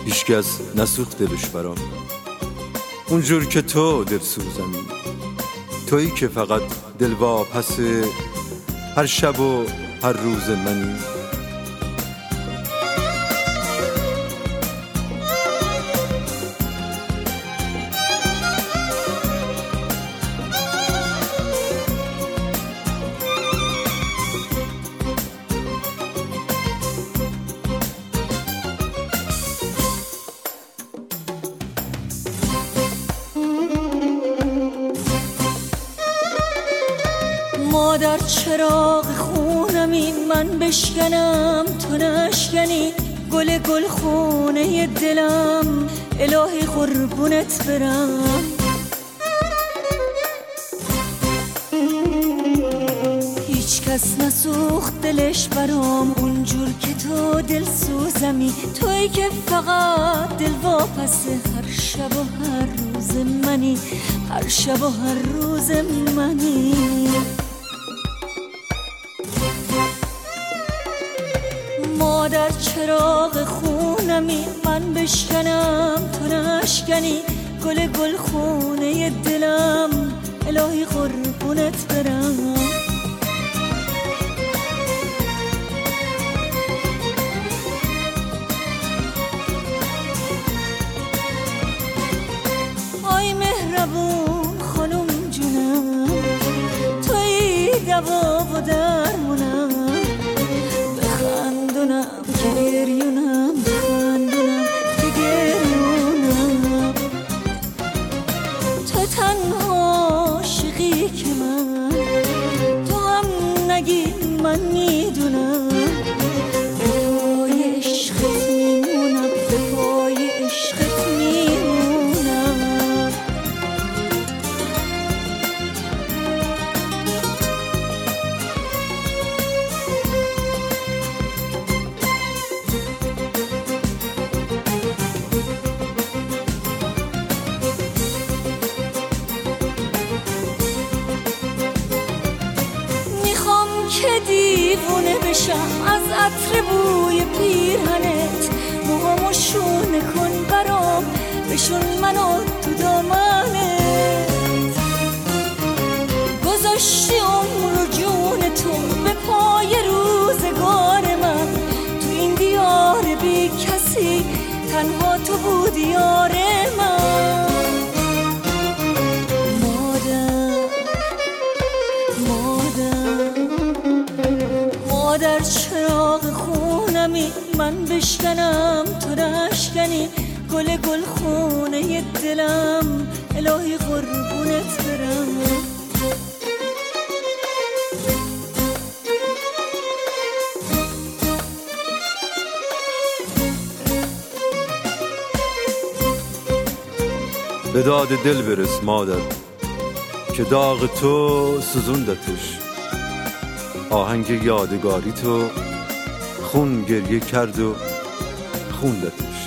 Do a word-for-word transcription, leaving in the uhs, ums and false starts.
هیچکس نسوخت دلش برام، اونجور که تو دل سوزمی، تویی که فقط دل واپس هر شب و هر روز منی. مادر چراغ خونمی، من بشکنم تو نشکنی، گل گل خونه دلم الهی قربونت برم. هیچ کس نسوخت دلش برام، اونجور که تو دل سوزمی، تویی که فقط دل واپس هر شب و هر روز منی، هر شب و هر روز منی. مادر چراغ خونمی، من بشکنم تو نشکنی، گل گل خونه دلم الهی قربونت برم. آی مهربون خانم جونم، تویی دوا و درمونم، بخندونم که گریونم، بخندونم که گریونم. تو تنها عاشقی که من، تو هم نگی من میدونم، به پای عشقت میمونم، به پای عشقت میمونم. که دیوونه بشم از عطر بوی پیرهنت، موهامو شونه کن برام، بشون منو تو دامنت. گذاشتی عمر و جون تو به پای روزگار من، تو این دیار بی کسی تنها تو بودی یار من. مادر چراغ خونمی، من بشکنم تو نشکنی، گل گل خونه دلم الهی قربونت برم. به داد دل برس مادر که داغ تو سوزوندتش، آهنگ یادگاری تو خون گریه کرد و خوندتش.